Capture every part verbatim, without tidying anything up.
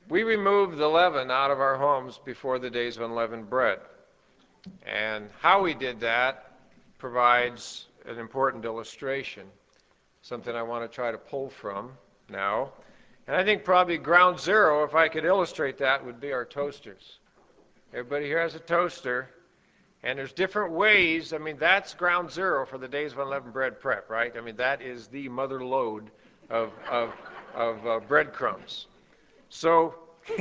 we removed the leaven out of our homes before the days of unleavened bread. And how we did that provides an important illustration, something I want to try to pull from now. And I think probably ground zero, if I could illustrate that, would be our toasters. Everybody here has a toaster, and there's different ways. I mean, that's ground zero for the days of unleavened bread prep, right? I mean, that is the mother lode of, of, of uh, breadcrumbs. So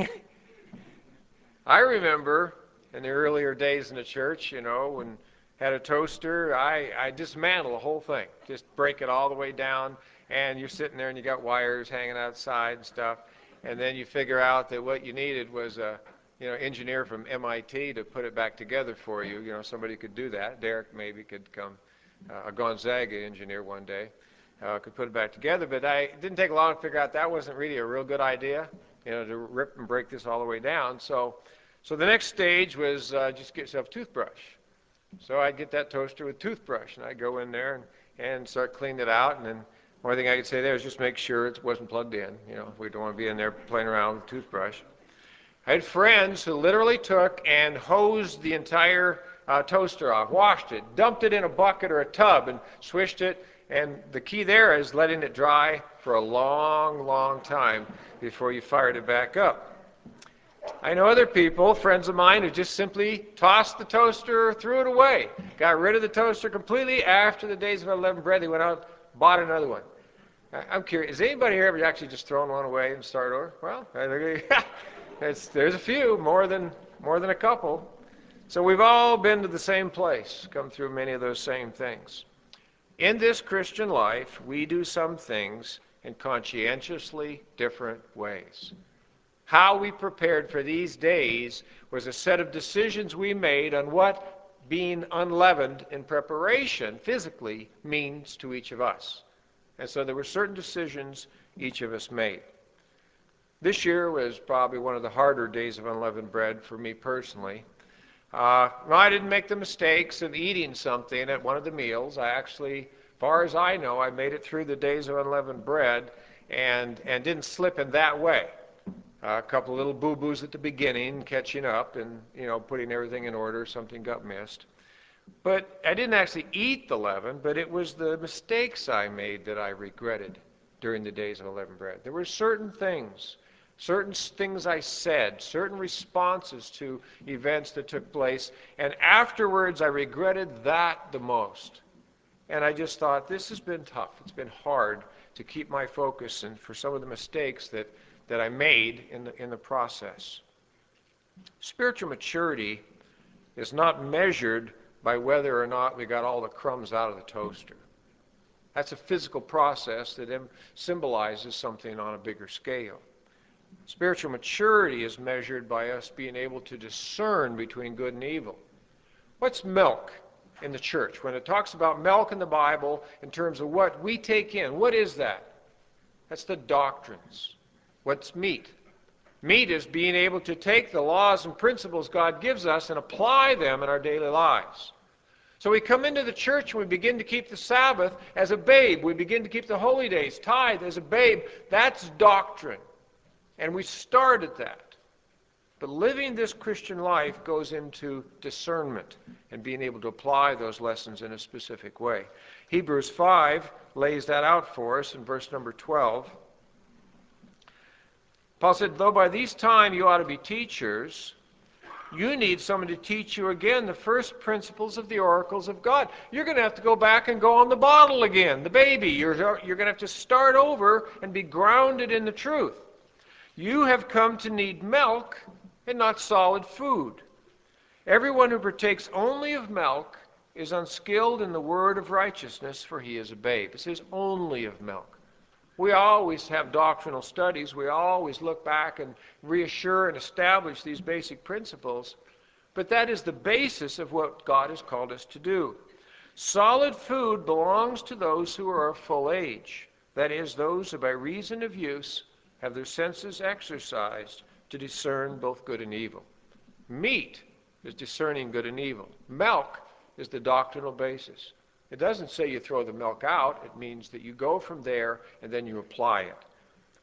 I remember in the earlier days in the church, you know, when had a toaster, I, I dismantle the whole thing, just break it all the way down, and you're sitting there and you got wires hanging outside and stuff, and then you figure out that what you needed was a you know engineer from M I T to put it back together for you. You know, somebody could do that. Derek maybe could come, uh, a Gonzaga engineer one day, uh, could put it back together, but I it didn't take long to figure out that wasn't really a real good idea, you know, to rip and break this all the way down. So, so the next stage was uh, just get yourself a toothbrush. So I'd get that toaster with toothbrush, and I'd go in there and, and start cleaning it out. And then one thing I could say there is just make sure it wasn't plugged in. You know, we don't want to be in there playing around with a toothbrush. I had friends who literally took and hosed the entire uh, toaster off, washed it, dumped it in a bucket or a tub, and swished it. And the key there is letting it dry for a long, long time before you fired it back up. I know other people, friends of mine, who just simply tossed the toaster, threw it away, got rid of the toaster completely. After the days of unleavened bread, they went out, bought another one. I'm curious, has anybody here ever actually just thrown one away and started over? Well, it's, there's a few, more than, more than a couple. So we've all been to the same place, come through many of those same things. In this Christian life, we do some things in conscientiously different ways. How we prepared for these days was a set of decisions we made on what being unleavened in preparation physically means to each of us. And so there were certain decisions each of us made. This year was probably one of the harder days of unleavened bread for me personally. Uh, well, I didn't make the mistakes of eating something at one of the meals. I actually, as far as I know, I made it through the days of unleavened bread and, and didn't slip in that way. Uh, a couple of little boo-boos at the beginning, catching up and, you know, putting everything in order. Something got missed. But I didn't actually eat the leaven, but it was the mistakes I made that I regretted during the days of unleavened bread. There were certain things, certain things I said, certain responses to events that took place, and afterwards I regretted that the most. And I just thought, this has been tough. It's been hard to keep my focus and for some of the mistakes that that I made in the, in the process. Spiritual maturity is not measured by whether or not we got all the crumbs out of the toaster. That's a physical process that symbolizes something on a bigger scale. Spiritual maturity is measured by us being able to discern between good and evil. What's milk in the church? When it talks about milk in the Bible in terms of what we take in, what is that? That's the doctrines. What's meat? Meat is being able to take the laws and principles God gives us and apply them in our daily lives. So we come into the church and we begin to keep the Sabbath as a babe. We begin to keep the holy days, tithe as a babe. That's doctrine. And we start at that. But living this Christian life goes into discernment and being able to apply those lessons in a specific way. Hebrews five lays that out for us in verse number twelve. Paul said, though by this time you ought to be teachers, you need someone to teach you again the first principles of the oracles of God. You're going to have to go back and go on the bottle again, the baby. You're, you're going to have to start over and be grounded in the truth. You have come to need milk and not solid food. Everyone who partakes only of milk is unskilled in the word of righteousness, for he is a babe. It says only of milk. We always have doctrinal studies. We always look back and reassure and establish these basic principles. But that is the basis of what God has called us to do. Solid food belongs to those who are of full age. That is, those who by reason of use have their senses exercised to discern both good and evil. Meat is discerning good and evil. Milk is the doctrinal basis. It doesn't say you throw the milk out. It means that you go from there and then you apply it.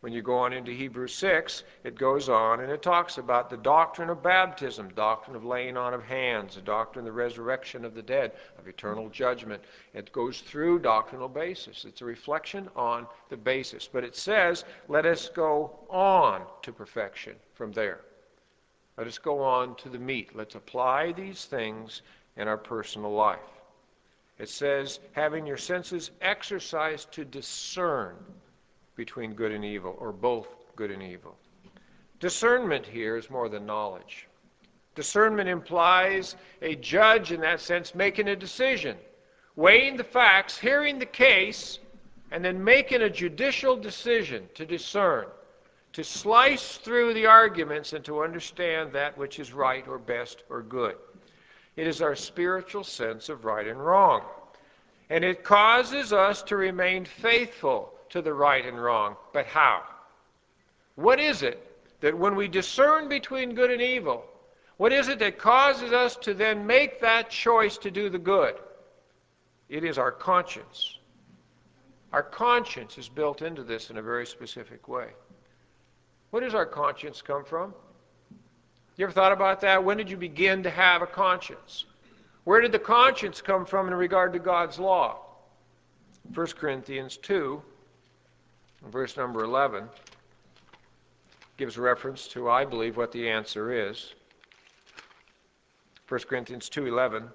When you go on into Hebrews six, it goes on and it talks about the doctrine of baptism, doctrine of laying on of hands, the doctrine of the resurrection of the dead, of eternal judgment. It goes through doctrinal basis. It's a reflection on the basis. But it says, let us go on to perfection from there. Let us go on to the meat. Let's apply these things in our personal life. It says, having your senses exercised to discern between good and evil, or both good and evil. Discernment here is more than knowledge. Discernment implies a judge, in that sense, making a decision, weighing the facts, hearing the case, and then making a judicial decision to discern, to slice through the arguments and to understand that which is right or best or good. It is our spiritual sense of right and wrong. And it causes us to remain faithful to the right and wrong. But how? What is it that when we discern between good and evil, what is it that causes us to then make that choice to do the good? It is our conscience. Our conscience is built into this in a very specific way. Where does our conscience come from? You ever thought about that? When did you begin to have a conscience? Where did the conscience come from in regard to God's law? First Corinthians two, verse number eleven, gives reference to, I believe, what the answer is. First Corinthians two eleven.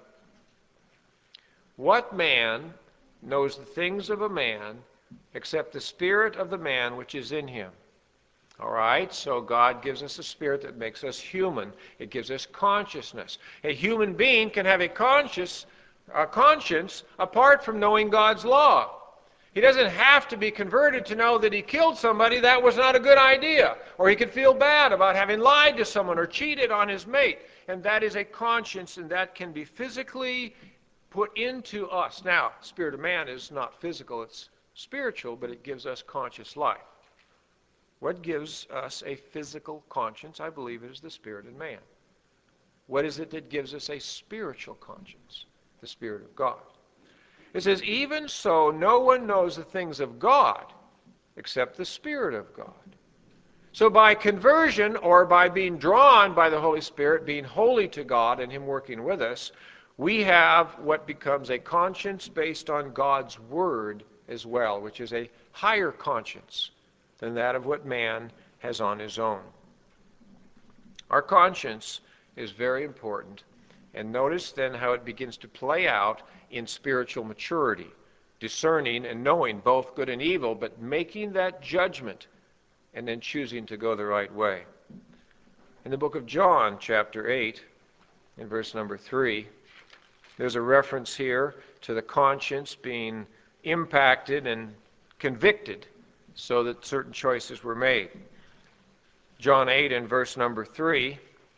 What man knows the things of a man except the spirit of the man which is in him? All right, so God gives us a spirit that makes us human. It gives us consciousness. A human being can have a conscious, a conscience apart from knowing God's law. He doesn't have to be converted to know that he killed somebody. That was not a good idea. Or he could feel bad about having lied to someone or cheated on his mate. And that is a conscience, and that can be physically put into us. Now, spirit of man is not physical, it's spiritual, but it gives us conscious life. What gives us a physical conscience? I believe it is the spirit in man. What is it that gives us a spiritual conscience? The Spirit of God. It says, even so, no one knows the things of God except the Spirit of God. So by conversion, or by being drawn by the Holy Spirit, being holy to God and Him working with us, we have what becomes a conscience based on God's Word as well, which is a higher conscience than that of what man has on his own. Our conscience is very important. And notice then how it begins to play out in spiritual maturity, discerning and knowing both good and evil, but making that judgment and then choosing to go the right way. In the book of John, chapter eight, in verse number three, there's a reference here to the conscience being impacted and convicted so that certain choices were made. John eight in verse number three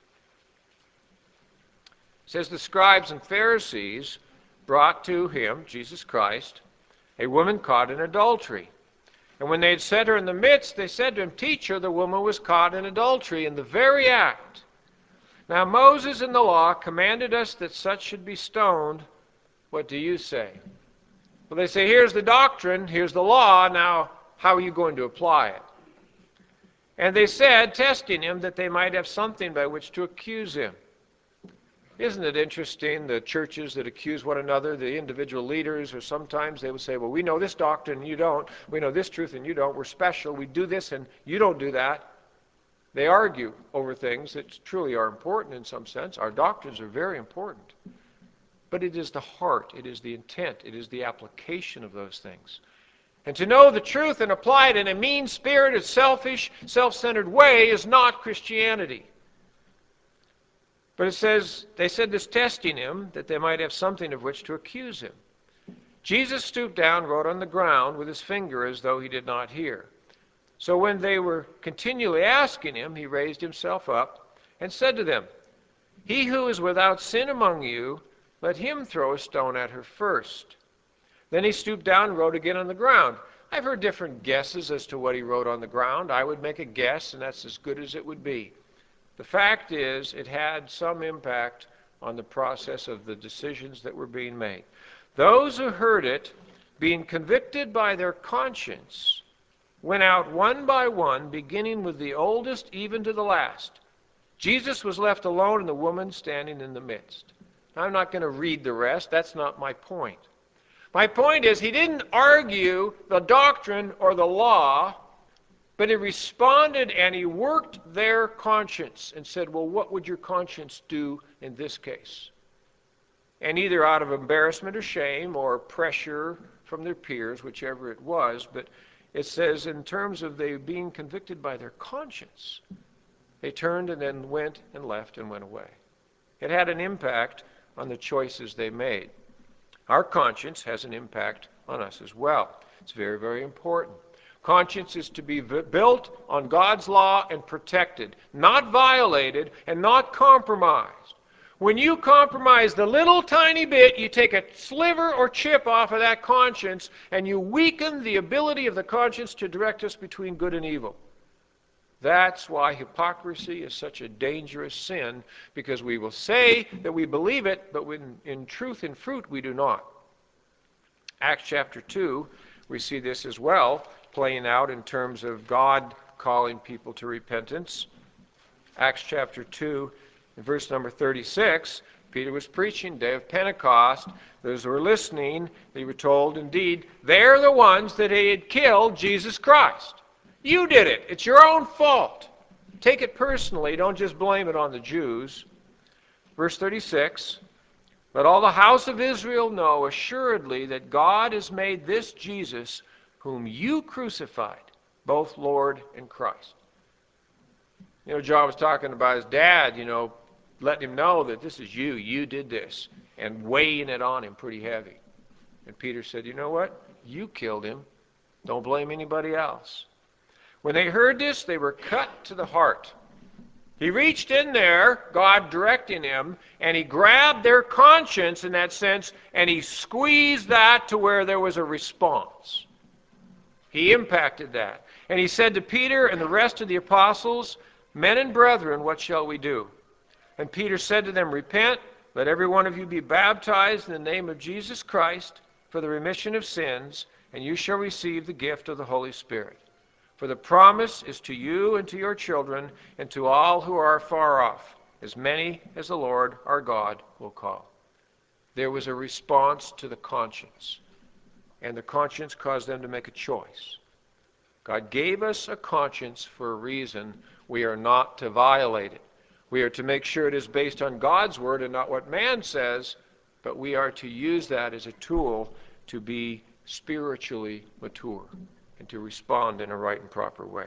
says, the scribes and Pharisees brought to him, Jesus Christ, a woman caught in adultery. And when they had set her in the midst, they said to him, Teacher, the woman was caught in adultery in the very act. Now Moses in the law commanded us that such should be stoned. What do you say? Well, they say, here's the doctrine, here's the law, now how are you going to apply it? And they said, testing him, that they might have something by which to accuse him. Isn't it interesting, the churches that accuse one another, the individual leaders, or sometimes they would say, well, we know this doctrine and you don't. We know this truth and you don't. We're special. We do this and you don't do that. They argue over things that truly are important in some sense. Our doctrines are very important. But it is the heart, it is the intent, it is the application of those things. And to know the truth and apply it in a mean-spirited, selfish, self-centered way is not Christianity. But it says, they said this testing him, that they might have something of which to accuse him. Jesus stooped down, wrote on the ground with his finger as though he did not hear. So when they were continually asking him, he raised himself up and said to them, He who is without sin among you, let him throw a stone at her first. Then he stooped down and wrote again on the ground. I've heard different guesses as to what he wrote on the ground. I would make a guess, and that's as good as it would be. The fact is, it had some impact on the process of the decisions that were being made. Those who heard it, being convicted by their conscience, went out one by one, beginning with the oldest even to the last. Jesus was left alone and the woman standing in the midst. Now, I'm not going to read the rest. That's not my point. My point is he didn't argue the doctrine or the law, but he responded and he worked their conscience and said, well, what would your conscience do in this case? And either out of embarrassment or shame or pressure from their peers, whichever it was, but it says in terms of they being convicted by their conscience, they turned and then went and left and went away. It had an impact on the choices they made. Our conscience has an impact on us as well. It's very, very important. Conscience is to be built on God's law and protected, not violated and not compromised. When you compromise the little tiny bit, you take a sliver or chip off of that conscience and you weaken the ability of the conscience to direct us between good and evil. That's why hypocrisy is such a dangerous sin, because we will say that we believe it, but when in truth and fruit we do not. Acts chapter two, we see this as well, playing out in terms of God calling people to repentance. Acts chapter two, in verse number thirty-six, Peter was preaching, day of Pentecost. Those who were listening, they were told, indeed, they're the ones that had killed Jesus Christ. You did it. It's your own fault. Take it personally. Don't just blame it on the Jews. Verse thirty-six, let all the house of Israel know assuredly that God has made this Jesus, whom you crucified, both Lord and Christ. You know, John was talking about his dad, you know, letting him know that this is you. You did this. And weighing it on him pretty heavy. And Peter said, you know what? You killed him. Don't blame anybody else. When they heard this, they were cut to the heart. He reached in there, God directing him, and he grabbed their conscience in that sense, and he squeezed that to where there was a response. He impacted that. And he said to Peter and the rest of the apostles, men and brethren, what shall we do? And Peter said to them, repent, let every one of you be baptized in the name of Jesus Christ for the remission of sins, and you shall receive the gift of the Holy Spirit. For the promise is to you and to your children and to all who are far off, as many as the Lord our God will call. There was a response to the conscience, and the conscience caused them to make a choice. God gave us a conscience for a reason. We are not to violate it. We are to make sure it is based on God's word and not what man says, but we are to use that as a tool to be spiritually mature and to respond in a right and proper way.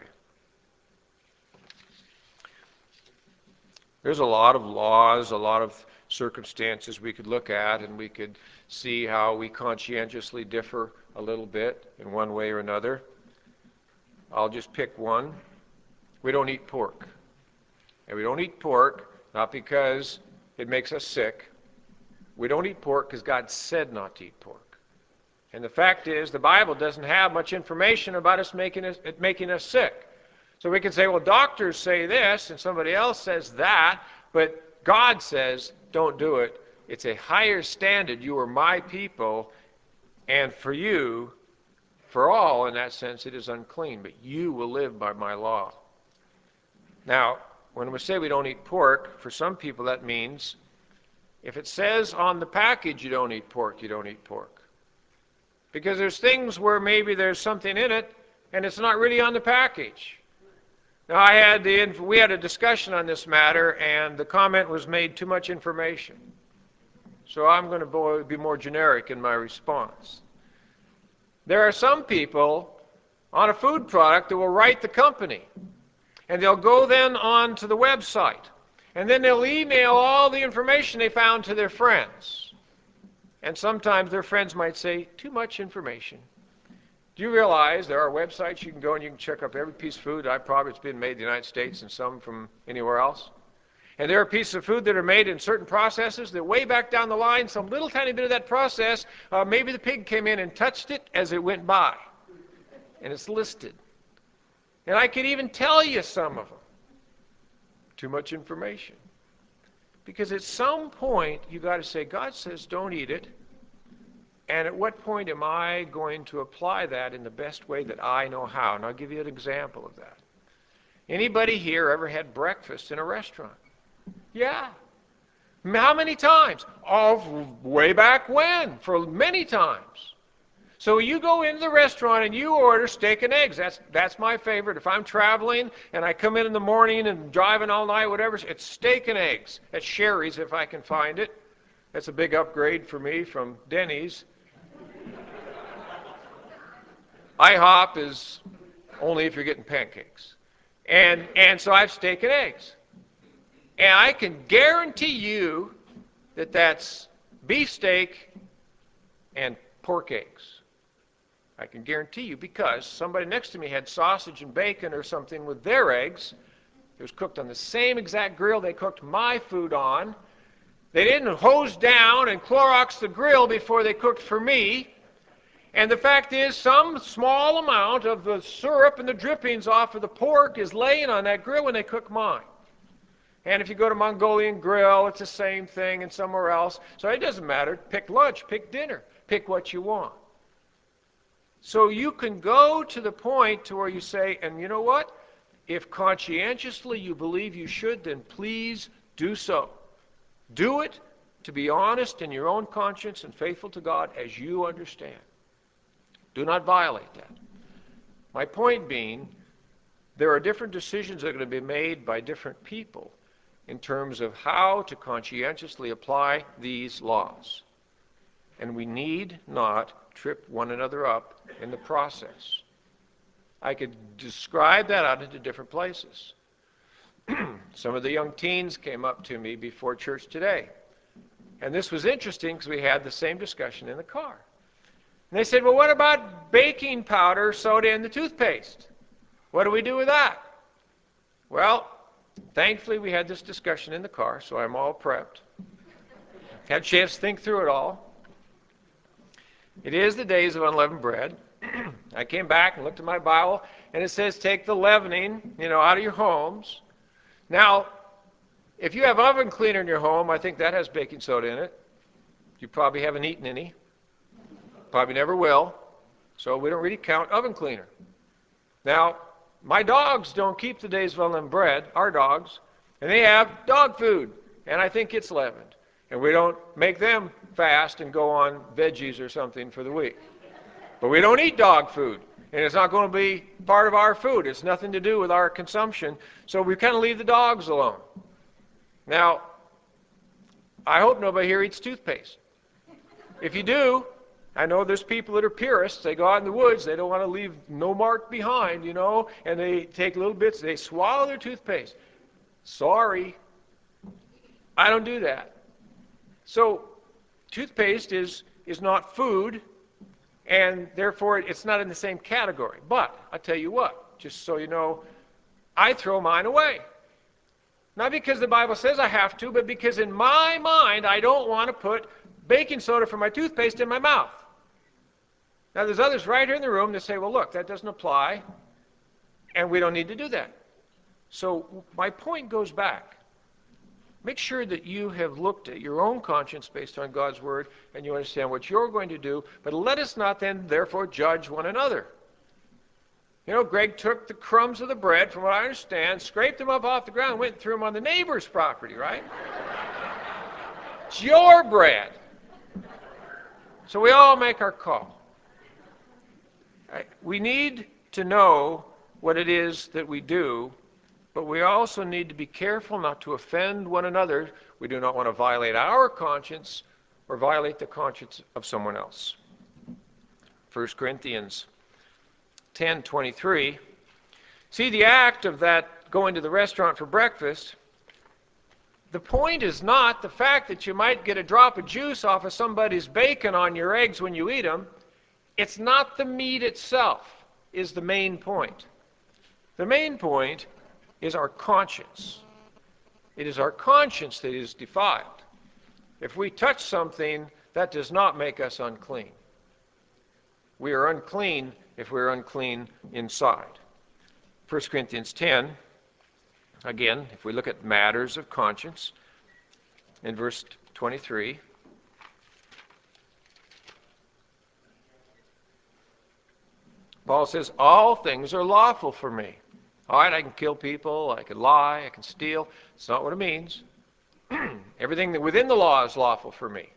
There's a lot of laws, a lot of circumstances we could look at, and we could see how we conscientiously differ a little bit in one way or another. I'll just pick one. We don't eat pork. And we don't eat pork not because it makes us sick. We don't eat pork because God said not to eat pork. And the fact is, the Bible doesn't have much information about us making us, it making us sick. So we can say, well, doctors say this, and somebody else says that, but God says, don't do it. It's a higher standard. You are my people, and for you, for all, in that sense, it is unclean, but you will live by my law. Now, when we say we don't eat pork, for some people that means if it says on the package you don't eat pork, you don't eat pork. Because there's things where maybe there's something in it and it's not really on the package. Now, I had the we had a discussion on this matter, and the comment was made too much information. So I'm going to be more generic in my response. There are some people on a food product that will write the company, and they'll go then on to the website, and then they'll email all the information they found to their friends. And sometimes their friends might say, too much information. Do you realize there are websites you can go and you can check up every piece of food I probably it's been made in the United States and some from anywhere else? And there are pieces of food that are made in certain processes that way back down the line, some little tiny bit of that process, uh, maybe the pig came in and touched it as it went by. And it's listed. And I could even tell you some of them. Too much information. Because at some point, you've got to say, God says don't eat it. And at what point am I going to apply that in the best way that I know how? And I'll give you an example of that. Anybody here ever had breakfast in a restaurant? Yeah. How many times? Oh, way back when, for many times. So you go into the restaurant and you order steak and eggs. That's, that's my favorite. If I'm traveling and I come in in the morning and driving all night, whatever, it's steak and eggs at Sherry's if I can find it. That's a big upgrade for me from Denny's. IHOP is only if you're getting pancakes. And, and so I have steak and eggs. And I can guarantee you that that's beefsteak and pork eggs. I can guarantee you because somebody next to me had sausage and bacon or something with their eggs. It was cooked on the same exact grill they cooked my food on. They didn't hose down and Clorox the grill before they cooked for me. And the fact is, some small amount of the syrup and the drippings off of the pork is laying on that grill when they cook mine. And if you go to Mongolian Grill, it's the same thing, and somewhere else. So it doesn't matter. Pick lunch, pick dinner, pick what you want. So you can go to the point to where you say, and you know what? If conscientiously you believe you should, then please do so. Do it to be honest in your own conscience and faithful to God as you understand. Do not violate that. My point being, there are different decisions that are going to be made by different people in terms of how to conscientiously apply these laws. And we need not trip one another up in the process. I could describe that out into different places. Some of the young teens came up to me before church today. And this was interesting because we had the same discussion in the car. And they said, well, what about baking powder, soda, and the toothpaste? What do we do with that? Well, thankfully we had this discussion in the car, so I'm all prepped. Had a chance to think through it all. It is the days of unleavened bread. I came back and looked at my Bible, and it says take the leavening, you know, out of your homes. Now, if you have oven cleaner in your home, I think that has baking soda in it. You probably haven't eaten any. Probably never will. So we don't really count oven cleaner. Now, my dogs don't keep the days of unleavened bread, our dogs, and they have dog food, and I think it's leavened. And we don't make them fast and go on veggies or something for the week. But we don't eat dog food, and it's not going to be part of our food. It's nothing to do with our consumption, so we kind of leave the dogs alone. Now, I hope nobody here eats toothpaste. If you do, I know there's people that are purists. They go out in the woods. They don't want to leave no mark behind, you know, and they take little bits. They swallow their toothpaste. Sorry. I don't do that. So toothpaste is, is not food, and therefore it's not in the same category. But I'll tell you what, just so you know, I throw mine away. Not because the Bible says I have to, but because in my mind I don't want to put baking soda for my toothpaste in my mouth. Now, there's others right here in the room that say, well, look, that doesn't apply, and we don't need to do that. So my point goes back. Make sure that you have looked at your own conscience based on God's Word, and you understand what you're going to do, but let us not then, therefore, judge one another. You know, Greg took the crumbs of the bread, from what I understand, scraped them up off the ground, and went and threw them on the neighbor's property, right? It's your bread. So we all make our call. We need to know what it is that we do, but we also need to be careful not to offend one another. We do not want to violate our conscience or violate the conscience of someone else. First Corinthians ten twenty-three. See, the act of that going to the restaurant for breakfast, the point is not the fact that you might get a drop of juice off of somebody's bacon on your eggs when you eat them. It's not the meat itself is the main point. The main point is our conscience. It is our conscience that is defiled. If we touch something, that does not make us unclean. We are unclean if we're unclean inside. First Corinthians ten, again, if we look at matters of conscience, in verse twenty-three, Paul says, all things are lawful for me. All right, I can kill people, I can lie, I can steal. It's not what it means. Everything that within the law is lawful for me.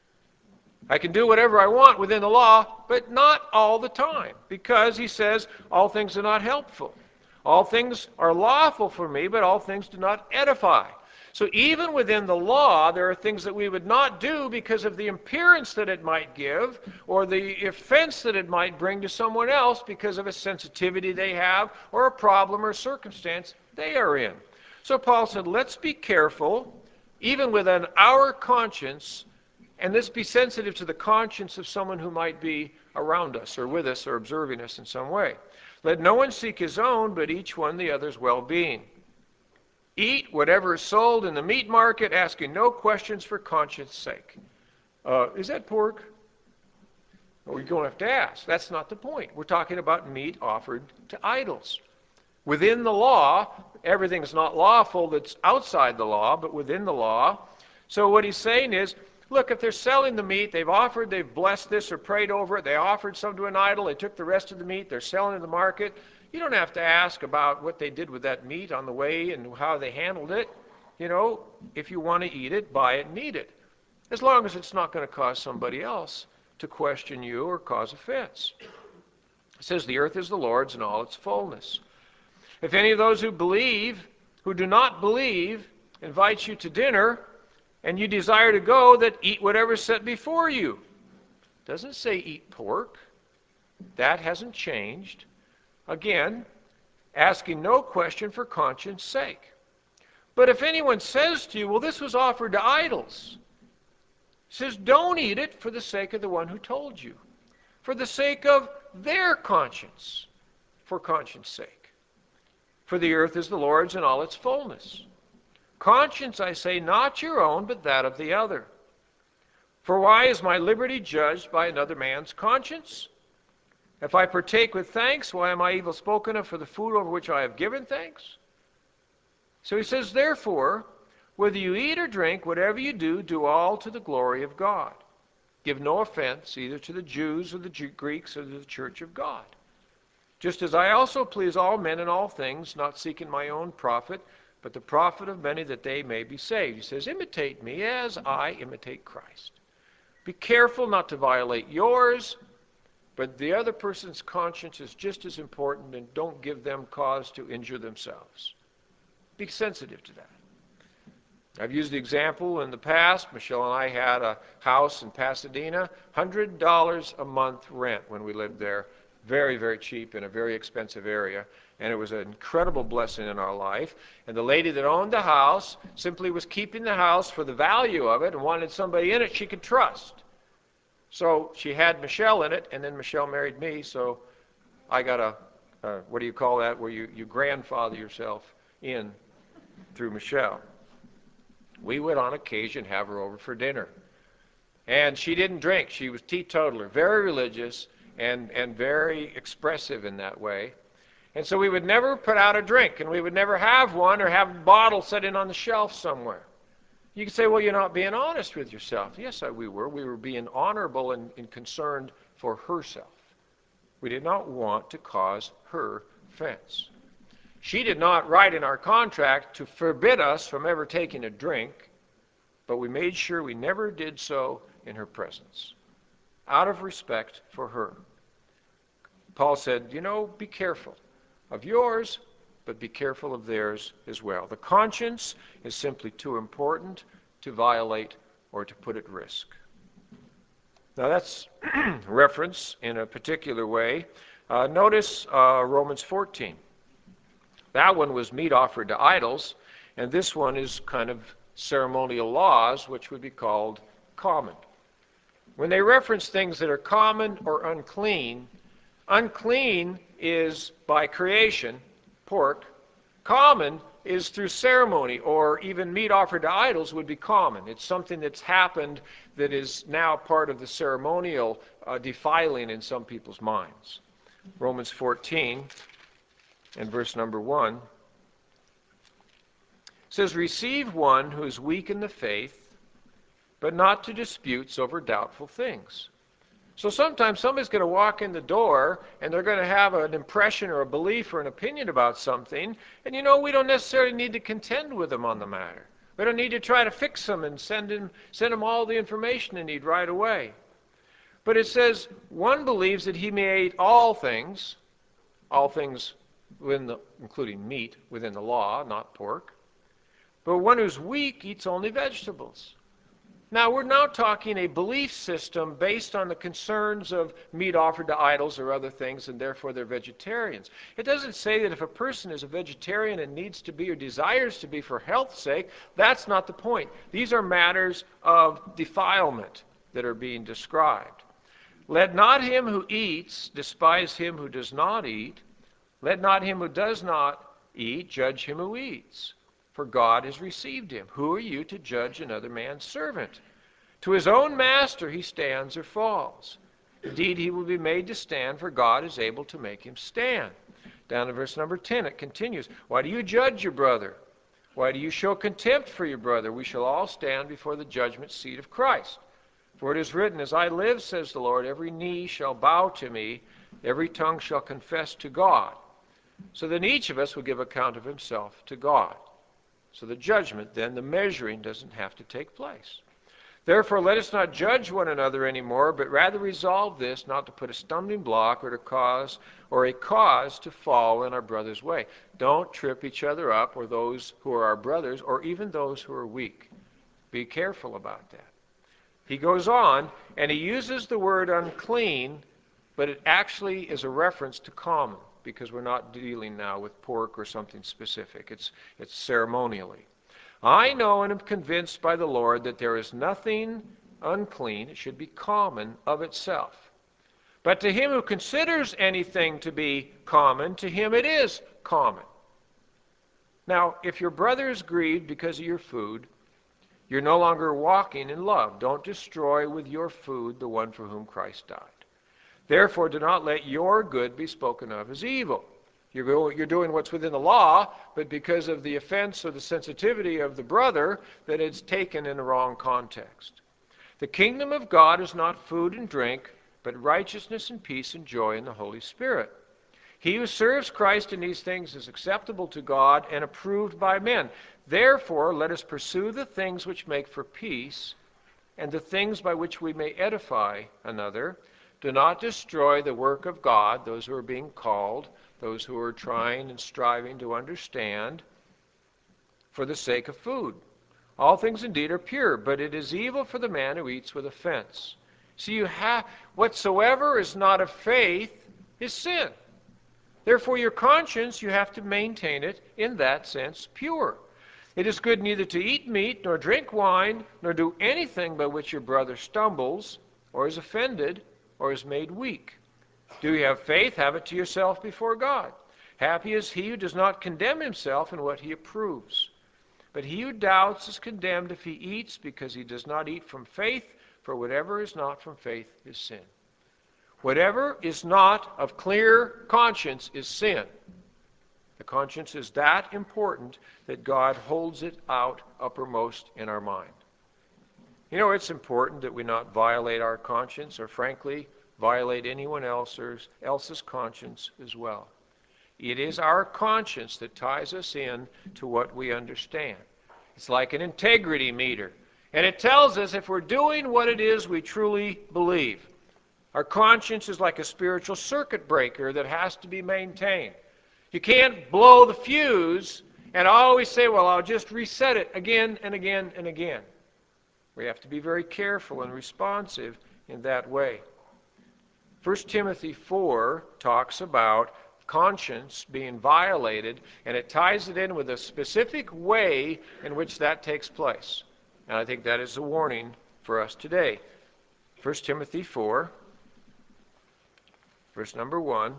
I can do whatever I want within the law, but not all the time, because he says all things are not helpful. All things are lawful for me, but all things do not edify. So even within the law, there are things that we would not do because of the appearance that it might give or the offense that it might bring to someone else because of a sensitivity they have or a problem or circumstance they are in. So Paul said, let's be careful, even within our conscience, and let's be sensitive to the conscience of someone who might be around us or with us or observing us in some way. Let no one seek his own, but each one the other's well-being. Eat whatever is sold in the meat market, asking no questions for conscience sake. Uh, is that pork? Well, you don't have to ask. That's not the point. We're talking about meat offered to idols. Within the law, everything's not lawful that's outside the law, but within the law. So what he's saying is, look, if they're selling the meat, they've offered, they've blessed this or prayed over it, they offered some to an idol, they took the rest of the meat, they're selling it in the market. You don't have to ask about what they did with that meat on the way and how they handled it. You know, if you want to eat it, buy it and eat it. As long as it's not going to cause somebody else to question you or cause offense. It says the earth is the Lord's and all its fullness. If any of those who believe, who do not believe, invites you to dinner, and you desire to go, that eat whatever is set before you. It doesn't say eat pork. That hasn't changed. Again, asking no question for conscience sake. But if anyone says to you, well, this was offered to idols, he says, don't eat it for the sake of the one who told you, for the sake of their conscience, for conscience sake. For the earth is the Lord's and all its fullness. Conscience, I say, not your own, but that of the other. For why is my liberty judged by another man's conscience? If I partake with thanks, why am I evil spoken of for the food over which I have given thanks? So he says, therefore, whether you eat or drink, whatever you do, do all to the glory of God. Give no offense either to the Jews or the Jew- Greeks or to the church of God. Just as I also please all men in all things, not seeking my own profit, but the profit of many that they may be saved. He says, imitate me as I imitate Christ. Be careful not to violate yours, but the other person's conscience is just as important, and don't give them cause to injure themselves. Be sensitive to that. I've used the example in the past. Michelle and I had a house in Pasadena, one hundred dollars a month rent when we lived there. Very, very cheap in a very expensive area. And it was an incredible blessing in our life. And the lady that owned the house simply was keeping the house for the value of it and wanted somebody in it she could trust. So she had Michelle in it, and then Michelle married me, so I got a, uh, what do you call that, where you, you grandfather yourself in through Michelle. We would on occasion have her over for dinner. And she didn't drink. She was teetotaler, very religious and, and very expressive in that way. And so we would never put out a drink, and we would never have one or have a bottle sitting on the shelf somewhere. You could say, well, you're not being honest with yourself. Yes, we were. We were being honorable and, and concerned for herself. We did not want to cause her offense. She did not write in our contract to forbid us from ever taking a drink, but we made sure we never did so in her presence, out of respect for her. Paul said, you know, be careful of yours, but be careful of theirs as well. The conscience is simply too important to violate or to put at risk. Now that's reference in a particular way. Uh, notice uh, Romans fourteen. That one was meat offered to idols, and this one is kind of ceremonial laws, which would be called common. When they reference things that are common or unclean, unclean is by creation, pork. Common is through ceremony, or even meat offered to idols would be common. It's something that's happened that is now part of the ceremonial uh, defiling in some people's minds. Romans fourteen and verse number one says, receive one who is weak in the faith, but not to disputes over doubtful things. So sometimes somebody's going to walk in the door and they're going to have an impression or a belief or an opinion about something, and you know, we don't necessarily need to contend with them on the matter. We don't need to try to fix them and send them, send them all the information they need right away. But it says, one believes that he may eat all things, all things within the, including meat, within the law, not pork. But one who's weak eats only vegetables. Now, we're now talking a belief system based on the concerns of meat offered to idols or other things, and therefore they're vegetarians. It doesn't say that if a person is a vegetarian and needs to be or desires to be for health's sake. That's not the point. These are matters of defilement that are being described. Let not him who eats despise him who does not eat. Let not him who does not eat judge him who eats. For God has received him. Who are you to judge another man's servant? To his own master he stands or falls. Indeed, he will be made to stand, for God is able to make him stand. Down to verse number ten, it continues. Why do you judge your brother? Why do you show contempt for your brother? We shall all stand before the judgment seat of Christ. For it is written, as I live, says the Lord, every knee shall bow to me, every tongue shall confess to God. So then each of us will give account of himself to God. So the judgment, then, the measuring doesn't have to take place. Therefore, let us not judge one another anymore, but rather resolve this, not to put a stumbling block or to cause or a cause to fall in our brother's way. Don't trip each other up, or those who are our brothers, or even those who are weak. Be careful about that. He goes on, and he uses the word unclean, but it actually is a reference to common, because we're not dealing now with pork or something specific. It's, it's ceremonially. I know and am convinced by the Lord that there is nothing unclean. It should be common of itself. But to him who considers anything to be common, to him it is common. Now, if your brother is grieved because of your food, you're no longer walking in love. Don't destroy with your food the one for whom Christ died. Therefore, do not let your good be spoken of as evil. You're, you're doing what's within the law, but because of the offense or the sensitivity of the brother, that it's taken in the wrong context. The kingdom of God is not food and drink, but righteousness and peace and joy in the Holy Spirit. He who serves Christ in these things is acceptable to God and approved by men. Therefore, let us pursue the things which make for peace and the things by which we may edify another. Do not destroy the work of God, those who are being called, those who are trying and striving to understand, for the sake of food. All things indeed are pure, but it is evil for the man who eats with offense. See, you have whatsoever is not of faith is sin. Therefore, your conscience, you have to maintain it in that sense pure. It is good neither to eat meat, nor drink wine, nor do anything by which your brother stumbles, or is offended, or is made weak. Do you have faith? Have it to yourself before God. Happy is he who does not condemn himself in what he approves. But he who doubts is condemned if he eats, because he does not eat from faith, for whatever is not from faith is sin. Whatever is not of clear conscience is sin. The conscience is that important that God holds it out uppermost in our mind. You know, it's important that we not violate our conscience, or frankly, violate anyone else's, else's conscience as well. It is our conscience that ties us in to what we understand. It's like an integrity meter. And it tells us if we're doing what it is we truly believe. Our conscience is like a spiritual circuit breaker that has to be maintained. You can't blow the fuse and always say, well, I'll just reset it again and again and again. We have to be very careful and responsive in that way. First Timothy four talks about conscience being violated, and it ties it in with a specific way in which that takes place. And I think that is a warning for us today. First Timothy four, verse number one.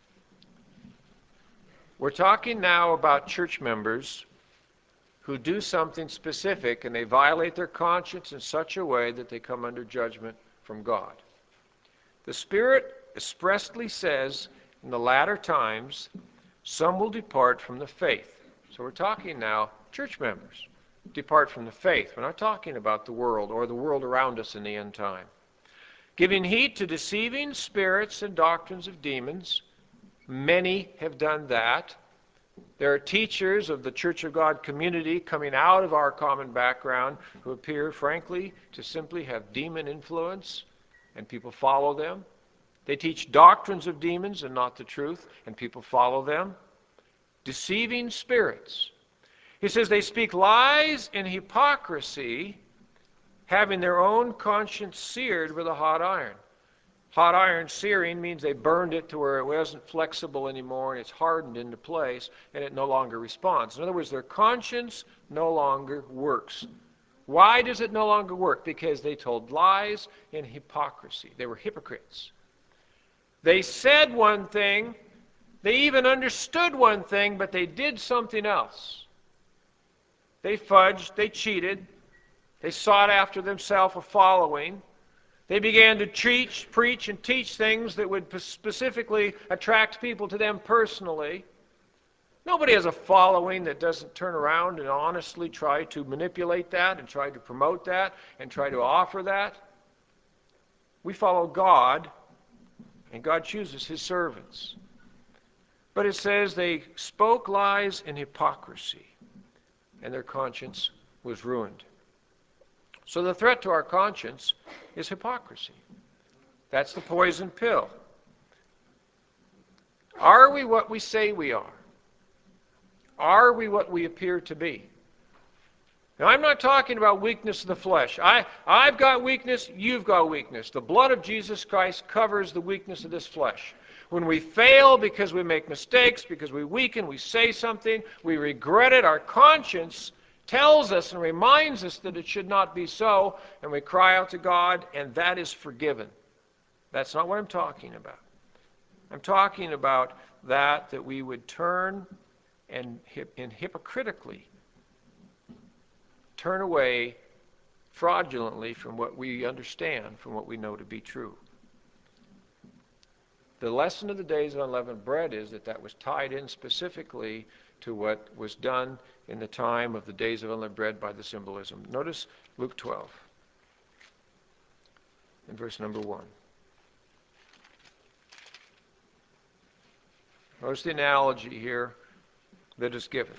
We're talking now about church members who do something specific and they violate their conscience in such a way that they come under judgment from God. The Spirit expressly says in the latter times, some will depart from the faith. So we're talking now, church members depart from the faith. We're not talking about the world or the world around us in the end time. giving heed to deceiving spirits and doctrines of demons. Many have done that. There are teachers of the Church of God community coming out of our common background who appear, frankly, to simply have demon influence, and people follow them. They teach doctrines of demons and not the truth, and people follow them. Deceiving spirits. He says they speak lies and hypocrisy, having their own conscience seared with a hot iron. Hot iron searing means they burned it to where it wasn't flexible anymore and it's hardened into place and it no longer responds. In other words, their conscience no longer works. Why does it no longer work? Because they told lies and hypocrisy. They were hypocrites. They said one thing, they even understood one thing, but they did something else. They fudged, they cheated, they sought after themselves a following. They began to teach, preach, and teach things that would specifically attract people to them personally. Nobody has a following that doesn't turn around and honestly try to manipulate that and try to promote that and try to offer that. We follow God, and God chooses His servants. But it says they spoke lies and hypocrisy, and their conscience was ruined. So the threat to our conscience is hypocrisy. That's the poison pill. Are we what we say we are? Are we what we appear to be? Now, I'm not talking about weakness of the flesh. I, I've got weakness, you've got weakness. The blood of Jesus Christ covers the weakness of this flesh. When we fail because we make mistakes, because we weaken, we say something, we regret it, our conscience tells us and reminds us that it should not be so, and we cry out to God, and that is forgiven. That's not what I'm talking about. I'm talking about that, that we would turn and, and hypocritically turn away fraudulently from what we understand, from what we know to be true. The lesson of the days of unleavened bread is that that was tied in specifically to what was done in the time of the days of unleavened bread by the symbolism. Notice Luke twelve, in verse number one. Notice the analogy here that is given.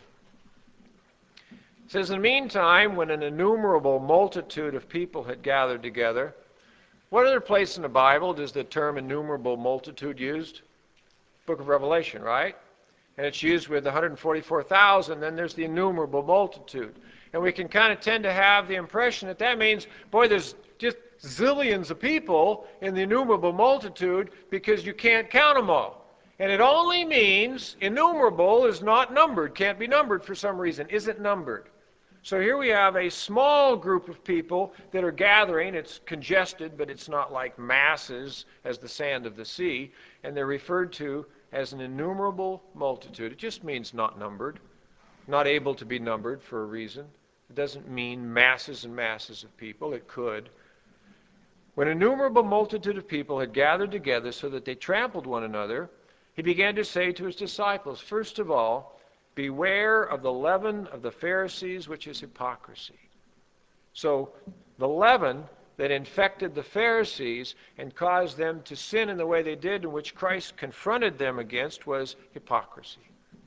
It says, in the meantime, when an innumerable multitude of people had gathered together. What other place in the Bible does the term innumerable multitude used? Book of Revelation, right? And it's used with one hundred forty-four thousand, then there's the innumerable multitude. And we can kind of tend to have the impression that that means, boy, there's just zillions of people in the innumerable multitude because you can't count them all. And it only means innumerable is not numbered, can't be numbered for some reason, isn't numbered. So here we have a small group of people that are gathering. It's congested, but it's not like masses as the sand of the sea. And they're referred to as an innumerable multitude. It just means not numbered, not able to be numbered for a reason. It doesn't mean masses and masses of people. It could. When an innumerable multitude of people had gathered together so that they trampled one another, he began to say to his disciples, first of all, beware of the leaven of the Pharisees, which is hypocrisy. So the leaven that infected the Pharisees and caused them to sin in the way they did, in which Christ confronted them against, was hypocrisy.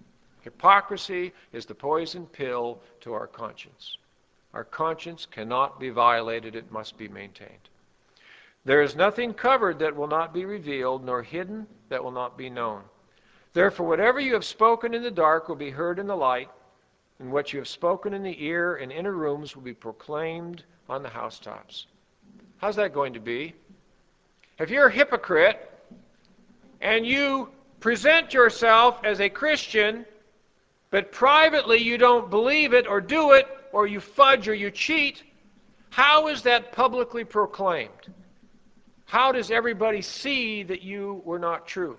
Hypocrisy is the poison pill to our conscience. Our conscience cannot be violated, it must be maintained. There is nothing covered that will not be revealed, nor hidden that will not be known. Therefore, whatever you have spoken in the dark will be heard in the light, and what you have spoken in the ear and inner rooms will be proclaimed on the housetops. How's that going to be? If you're a hypocrite and you present yourself as a Christian, but privately you don't believe it or do it, or you fudge or you cheat, how is that publicly proclaimed? How does everybody see that you were not true?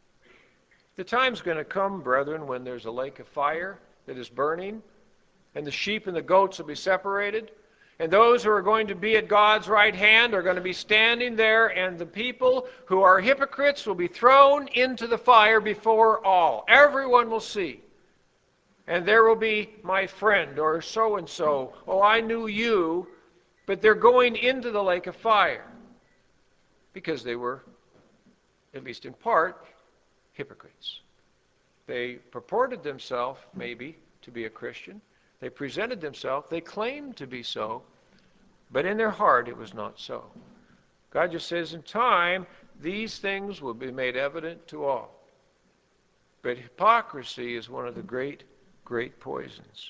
The time's going to come, brethren, when there's a lake of fire that is burning, and the sheep and the goats will be separated, and those who are going to be at God's right hand are going to be standing there, and the people who are hypocrites will be thrown into the fire before all. Everyone will see. And there will be my friend or so-and-so. Oh, I knew you, but they're going into the lake of fire. because they were, at least in part, hypocrites. They purported themselves, maybe, to be a Christian. They presented themselves, they claimed to be so, but in their heart it was not so. God just says, in time, these things will be made evident to all. But hypocrisy is one of the great, great poisons.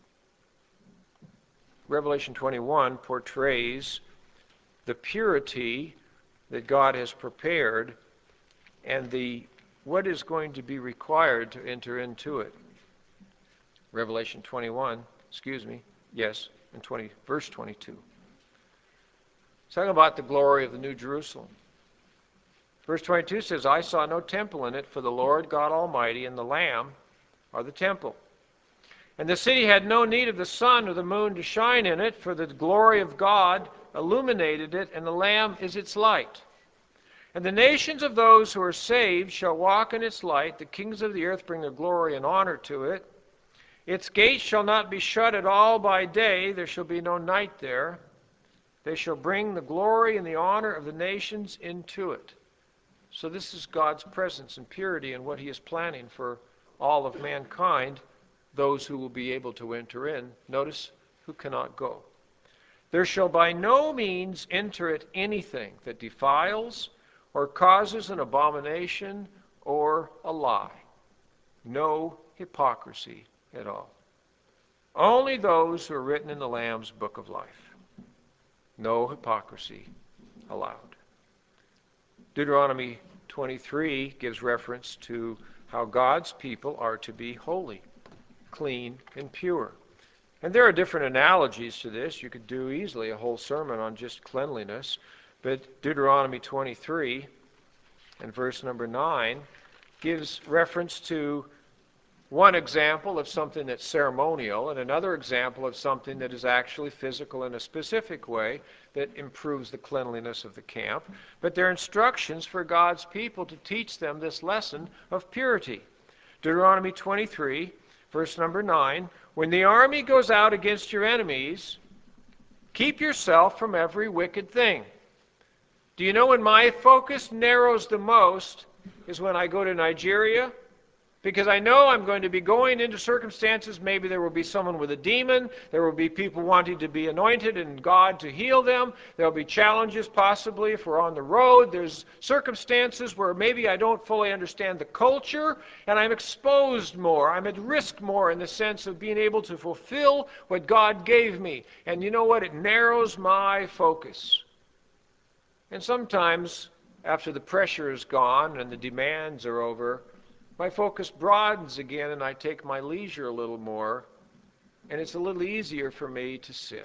Revelation twenty-one portrays the purity that God has prepared and the what is going to be required to enter into it. Revelation twenty-one, excuse me, yes, in twenty, verse twenty-two. It's talking about the glory of the New Jerusalem. Verse twenty-two says, I saw no temple in it, for the Lord God Almighty and the Lamb are the temple. And the city had no need of the sun or the moon to shine in it, for the glory of God illuminated it, and the Lamb is its light. And the nations of those who are saved shall walk in its light. The kings of the earth bring their glory and honor to it. Its gates shall not be shut at all by day. There shall be no night there. They shall bring the glory and the honor of the nations into it. So this is God's presence and purity and what he is planning for all of mankind, those who will be able to enter in. Notice, who cannot go. There shall by no means enter it anything that defiles or causes an abomination or a lie. No hypocrisy at all. Only those who are written in the Lamb's book of life. No hypocrisy allowed. Deuteronomy twenty-three gives reference to how God's people are to be holy, clean, and pure. And there are different analogies to this. You could do easily a whole sermon on just cleanliness. But Deuteronomy twenty-three and verse number nine gives reference to one example of something that's ceremonial and another example of something that is actually physical in a specific way that improves the cleanliness of the camp. But they're instructions for God's people to teach them this lesson of purity. Deuteronomy twenty-three, verse number nine, when the army goes out against your enemies, keep yourself from every wicked thing. Do you know when my focus narrows the most is when I go to Nigeria? Because I know I'm going to be going into circumstances, maybe there will be someone with a demon, there will be people wanting to be anointed and God to heal them, there will be challenges possibly if we're on the road, there's circumstances where maybe I don't fully understand the culture, and I'm exposed more, I'm at risk more in the sense of being able to fulfill what God gave me. And you know what? It narrows my focus. And sometimes, after the pressure is gone and the demands are over, my focus broadens again and I take my leisure a little more, and it's a little easier for me to sin.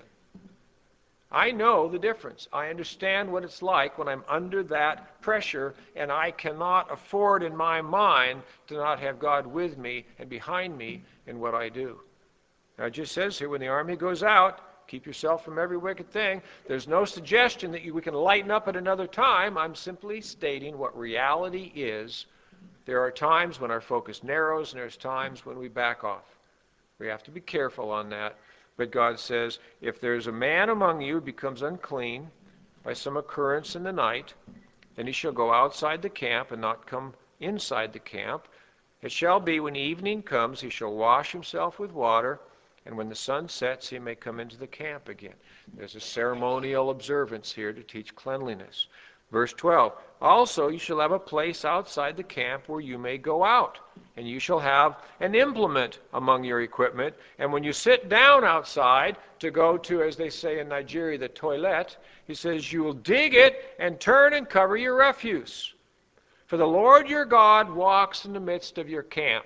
I know the difference. I understand what it's like when I'm under that pressure, and I cannot afford in my mind to not have God with me and behind me in what I do. Now it just says here, when the army goes out, keep yourself from every wicked thing. There's no suggestion that you, we can lighten up at another time. I'm simply stating what reality is. There are times when our focus narrows, and there's times when we back off. We have to be careful on that. But God says, if there's a man among you who becomes unclean by some occurrence in the night, then he shall go outside the camp and not come inside the camp. It shall be when evening comes, he shall wash himself with water, and when the sun sets, he may come into the camp again. There's a ceremonial observance here to teach cleanliness. Verse twelve, also you shall have a place outside the camp where you may go out, and you shall have an implement among your equipment, and when you sit down outside to go to, as they say in Nigeria, the toilet, he says, you will dig it and turn and cover your refuse. For the Lord your God walks in the midst of your camp,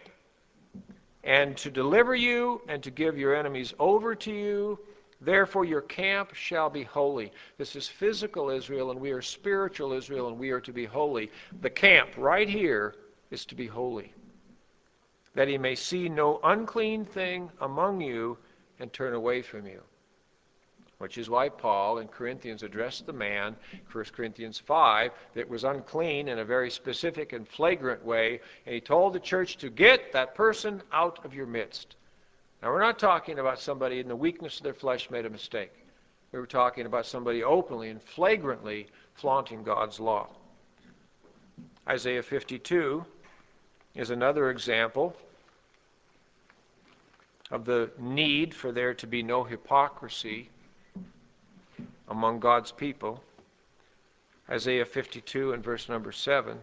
and to deliver you and to give your enemies over to you. Therefore your camp shall be holy. This is physical Israel, and we are spiritual Israel, and we are to be holy. The camp right here is to be holy, that he may see no unclean thing among you and turn away from you. Which is why Paul in Corinthians addressed the man, First Corinthians five, that was unclean in a very specific and flagrant way, and he told the church to get that person out of your midst. Now, we're not talking about somebody in the weakness of their flesh made a mistake. We were talking about somebody openly and flagrantly flaunting God's law. Isaiah fifty-two is another example of the need for there to be no hypocrisy among God's people. Isaiah fifty-two and verse number seven.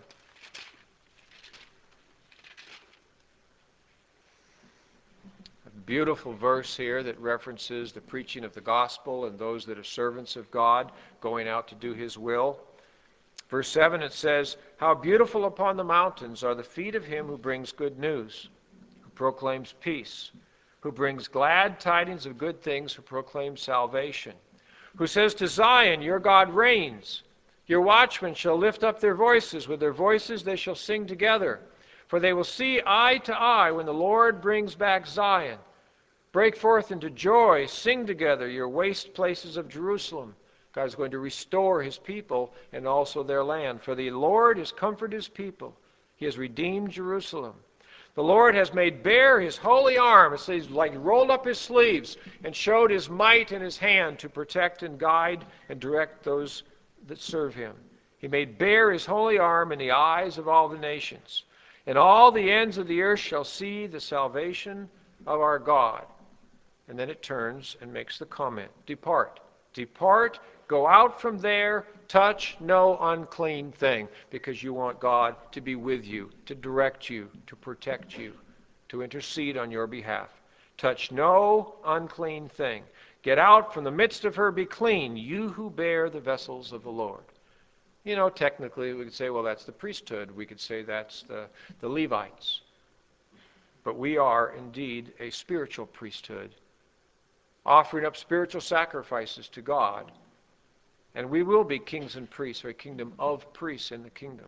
A beautiful verse here that references the preaching of the gospel and those that are servants of God going out to do His will. Verse seven, it says, "How beautiful upon the mountains are the feet of him who brings good news, who proclaims peace, who brings glad tidings of good things, who proclaims salvation, who says to Zion, your God reigns. Your watchmen shall lift up their voices. With their voices they shall sing together. For they will see eye to eye when the Lord brings back Zion. Break forth into joy. Sing together, your waste places of Jerusalem." God is going to restore His people and also their land. For the Lord has comforted His people. He has redeemed Jerusalem. The Lord has made bare His holy arm. It says, like rolled up His sleeves and showed His might in His hand to protect and guide and direct those that serve Him. He made bare His holy arm in the eyes of all the nations. And all the ends of the earth shall see the salvation of our God. And then it turns and makes the comment, depart. Depart, go out from there, touch no unclean thing, because you want God to be with you, to direct you, to protect you, to intercede on your behalf. Touch no unclean thing. Get out from the midst of her, be clean, you who bear the vessels of the Lord. You know, technically we could say, well, that's the priesthood. We could say that's the, the Levites. But we are indeed a spiritual priesthood, offering up spiritual sacrifices to God. And we will be kings and priests, or a kingdom of priests in the kingdom.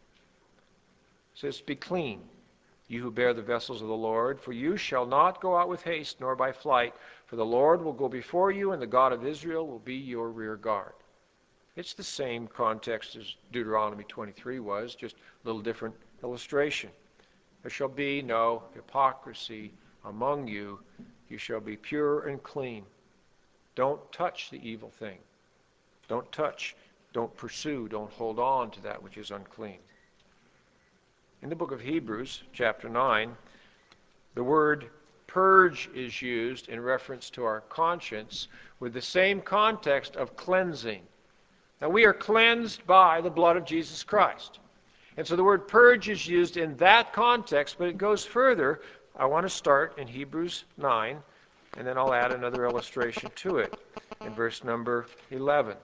It says, be clean, you who bear the vessels of the Lord, for you shall not go out with haste, nor by flight, for the Lord will go before you, and the God of Israel will be your rear guard. It's the same context as Deuteronomy twenty-three was, just a little different illustration. There shall be no hypocrisy among you. You shall be pure and clean. Don't touch the evil thing. Don't touch, don't pursue, don't hold on to that which is unclean. In the book of Hebrews, chapter nine, the word purge is used in reference to our conscience with the same context of cleansing. Now, we are cleansed by the blood of Jesus Christ. And so the word purge is used in that context, but it goes further. I want to start in Hebrews nine, and then I'll add another illustration to it in verse number eleven.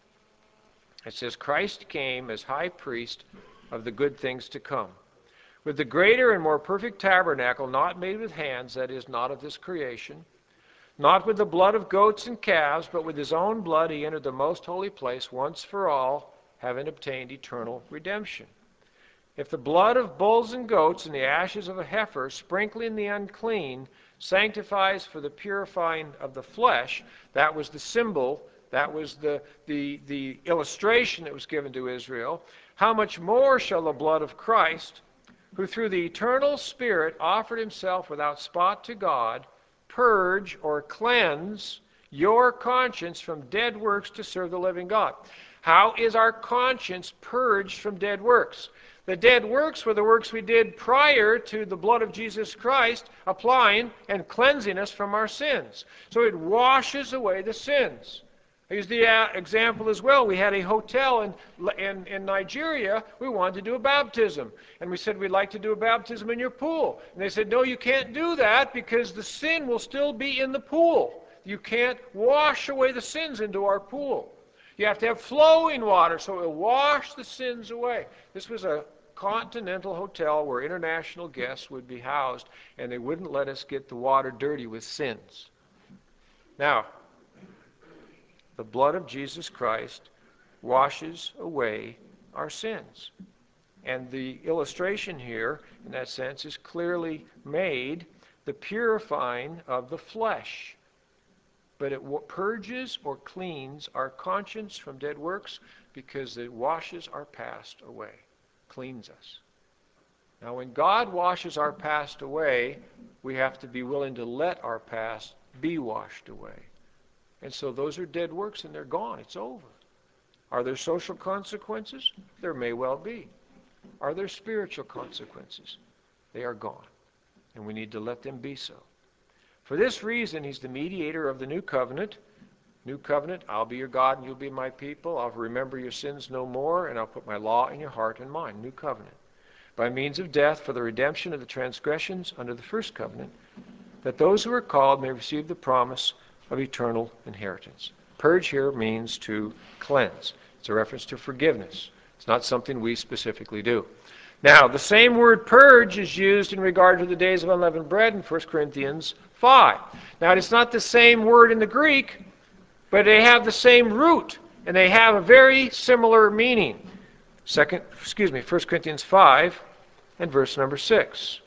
It says, Christ came as high priest of the good things to come, with the greater and more perfect tabernacle, not made with hands, that is, not of this creation, not with the blood of goats and calves, but with his own blood he entered the most holy place once for all, having obtained eternal redemption. If the blood of bulls and goats and the ashes of a heifer, sprinkling the unclean, sanctifies for the purifying of the flesh, that was the symbol, that was the, the, the illustration that was given to Israel, how much more shall the blood of Christ, who through the eternal Spirit offered himself without spot to God, purge or cleanse your conscience from dead works to serve the living God. How is our conscience purged from dead works? The dead works were the works we did prior to the blood of Jesus Christ applying and cleansing us from our sins. So it washes away the sins. I use the uh, example as well. We had a hotel in, in, in Nigeria. We wanted to do a baptism. And we said, we'd like to do a baptism in your pool. And they said, no, you can't do that because the sin will still be in the pool. You can't wash away the sins into our pool. You have to have flowing water so it will wash the sins away. This was a continental hotel where international guests would be housed, and they wouldn't let us get the water dirty with sins. Now, the blood of Jesus Christ washes away our sins. And the illustration here, in that sense, is clearly made the purifying of the flesh. But it purges or cleans our conscience from dead works because it washes our past away, cleans us. Now, when God washes our past away, we have to be willing to let our past be washed away. And so those are dead works and they're gone. It's over. Are there social consequences? There may well be. Are there spiritual consequences? They are gone. And we need to let them be so. For this reason, he's the mediator of the new covenant. New covenant, I'll be your God and you'll be my people. I'll remember your sins no more, and I'll put my law in your heart and mind. New covenant. By means of death for the redemption of the transgressions under the first covenant, that those who are called may receive the promise of eternal inheritance. Purge here means to cleanse. It's a reference to forgiveness. It's not something we specifically do. Now, the same word purge is used in regard to the days of unleavened bread in First Corinthians five. Now, it's not the same word in the Greek, but they have the same root, and they have a very similar meaning. Second, excuse me, First Corinthians five and verse number six.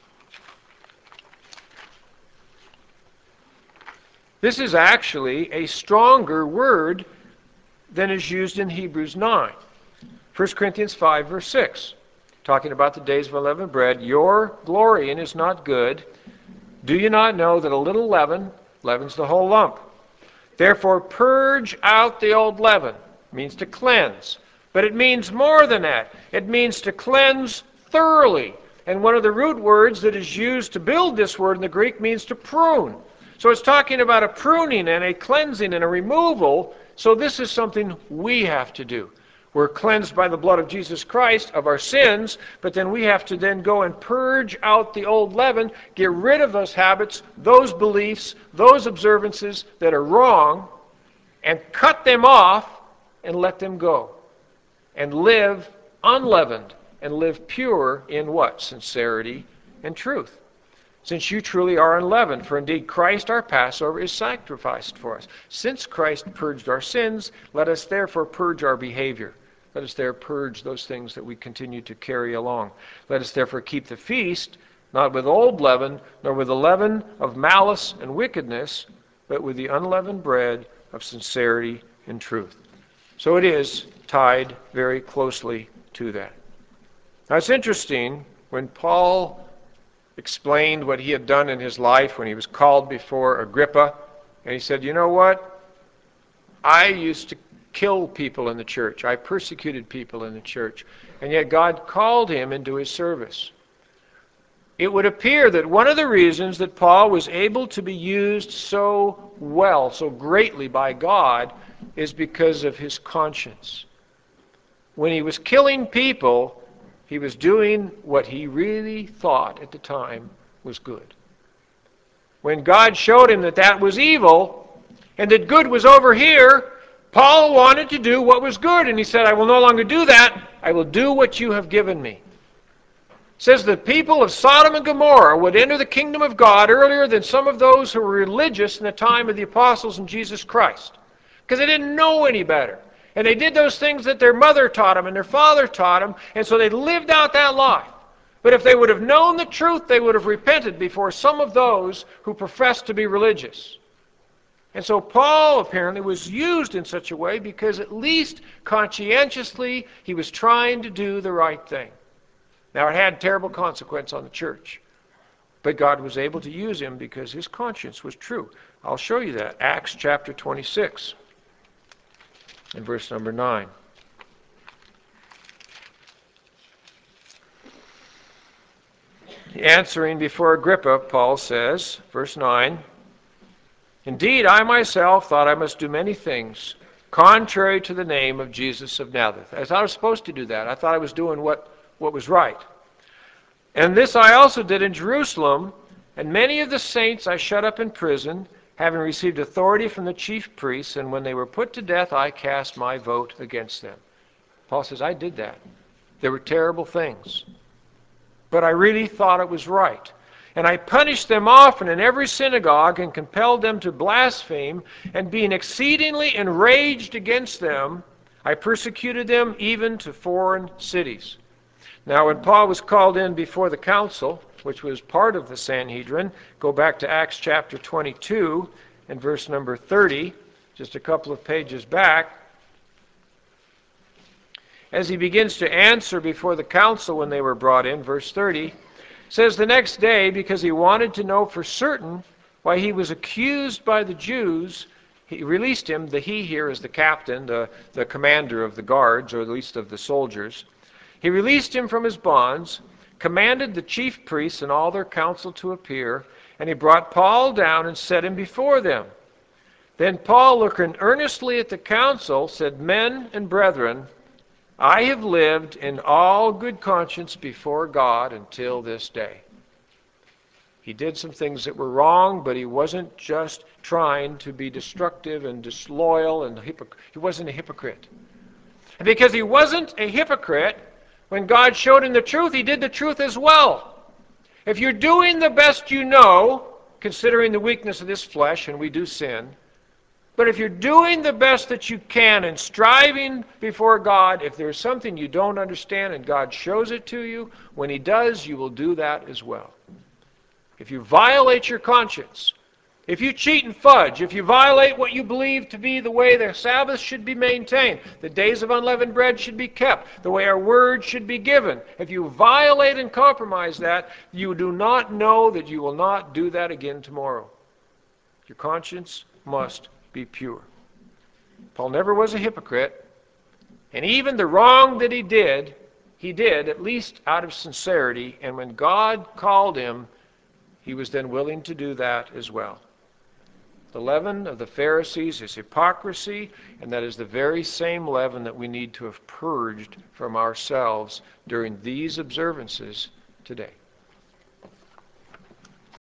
This is actually a stronger word than is used in Hebrews nine. First Corinthians five, verse six, talking about the days of unleavened bread. Your glorying is not good. Do you not know that a little leaven leavens the whole lump? Therefore purge out the old leaven. It means to cleanse. But it means more than that. It means to cleanse thoroughly. And one of the root words that is used to build this word in the Greek means to prune. So it's talking about a pruning and a cleansing and a removal. So this is something we have to do. We're cleansed by the blood of Jesus Christ of our sins, but then we have to then go and purge out the old leaven, get rid of those habits, those beliefs, those observances that are wrong, and cut them off and let them go. And live unleavened and live pure in what? Sincerity and truth. Since you truly are unleavened, for indeed Christ our Passover is sacrificed for us. Since Christ purged our sins, let us therefore purge our behavior. Let us there purge those things that we continue to carry along. Let us therefore keep the feast, not with old leaven, nor with the leaven of malice and wickedness, but with the unleavened bread of sincerity and truth. So it is tied very closely to that. Now it's interesting, when Paul explained what he had done in his life when he was called before Agrippa, and he said, you know what? I used to kill people in the church. I persecuted people in the church. And yet God called him into his service. It would appear that one of the reasons that Paul was able to be used so well, so greatly by God, is because of his conscience. When he was killing people, he was doing what he really thought at the time was good. When God showed him that that was evil and that good was over here, Paul wanted to do what was good, and he said, I will no longer do that. I will do what you have given me. It says the people of Sodom and Gomorrah would enter the kingdom of God earlier than some of those who were religious in the time of the apostles and Jesus Christ, because they didn't know any better. And they did those things that their mother taught them and their father taught them, and so they lived out that life. But if they would have known the truth, they would have repented before some of those who professed to be religious. And so Paul apparently was used in such a way because at least conscientiously he was trying to do the right thing. Now it had terrible consequence on the church, but God was able to use him because his conscience was true. I'll show you that. Acts chapter twenty-six and verse number nine. Answering before Agrippa, Paul says, verse nine, Indeed, I myself thought I must do many things contrary to the name of Jesus of Nazareth. I thought I was supposed to do that. I thought I was doing what, what was right. And this I also did in Jerusalem, and many of the saints I shut up in prison, having received authority from the chief priests, and when they were put to death, I cast my vote against them. Paul says, I did that. There were terrible things. But I really thought it was right. And I punished them often in every synagogue and compelled them to blaspheme, and being exceedingly enraged against them, I persecuted them even to foreign cities. Now when Paul was called in before the council, which was part of the Sanhedrin, go back to Acts chapter twenty-two and verse number thirty, just a couple of pages back. As he begins to answer before the council when they were brought in, verse thirty, says the next day, because he wanted to know for certain why he was accused by the Jews, He released him. The he here is the captain, the, the commander of the guards, or at least of the soldiers. He released him from his bonds, commanded the chief priests and all their council to appear, and he brought Paul down and set him before them. Then Paul, looking earnestly at the council, said, "Men and brethren, I have lived in all good conscience before God until this day." He did some things that were wrong, but he wasn't just trying to be destructive and disloyal, and hypoc- he wasn't a hypocrite. And because he wasn't a hypocrite, when God showed him the truth, he did the truth as well. If you're doing the best you know, considering the weakness of this flesh, and we do sin, but if you're doing the best that you can and striving before God, if there's something you don't understand and God shows it to you, when he does, you will do that as well. If you violate your conscience, if you cheat and fudge, if you violate what you believe to be the way the Sabbath should be maintained, the days of unleavened bread should be kept, the way our word should be given, if you violate and compromise that, you do not know that you will not do that again tomorrow. Your conscience must be pure. Paul never was a hypocrite, and even the wrong that he did, he did at least out of sincerity, and when God called him, he was then willing to do that as well. The leaven of the Pharisees is hypocrisy, and that is the very same leaven that we need to have purged from ourselves during these observances today.